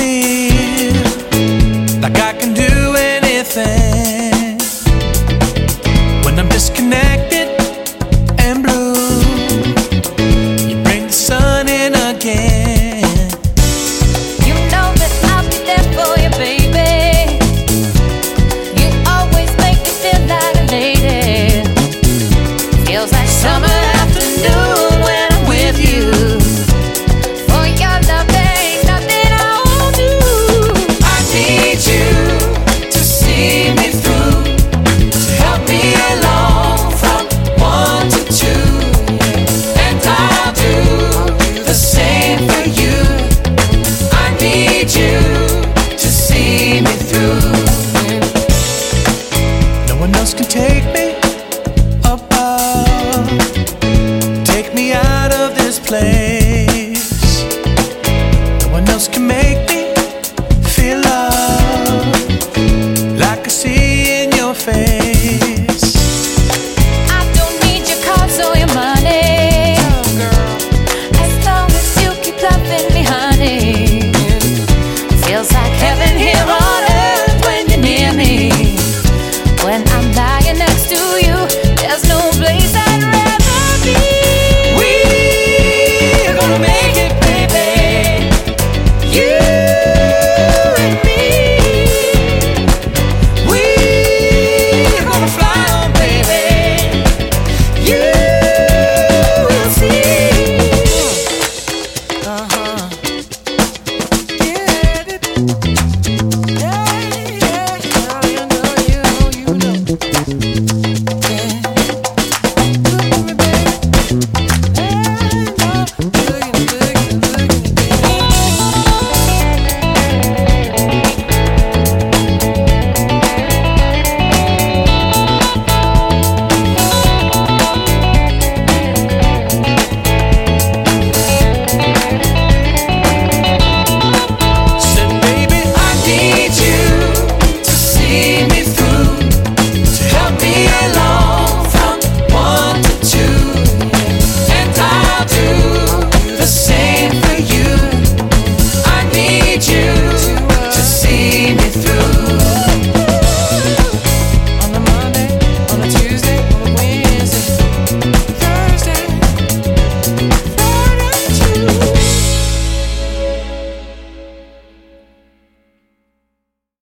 feel like I can do anything when I'm disconnected and blue. You bring the sun in again. You know that I'll be there for you, baby. You always make me feel like a lady. Feels like summer afternoon when I'm with you. For your love, there ain't nothing I won't do. I need you to see me through, to help me along from 1 to 2, and I'll do the same for you. I need you to see me through. No one else can take me above, take me out of this place. No one else can make me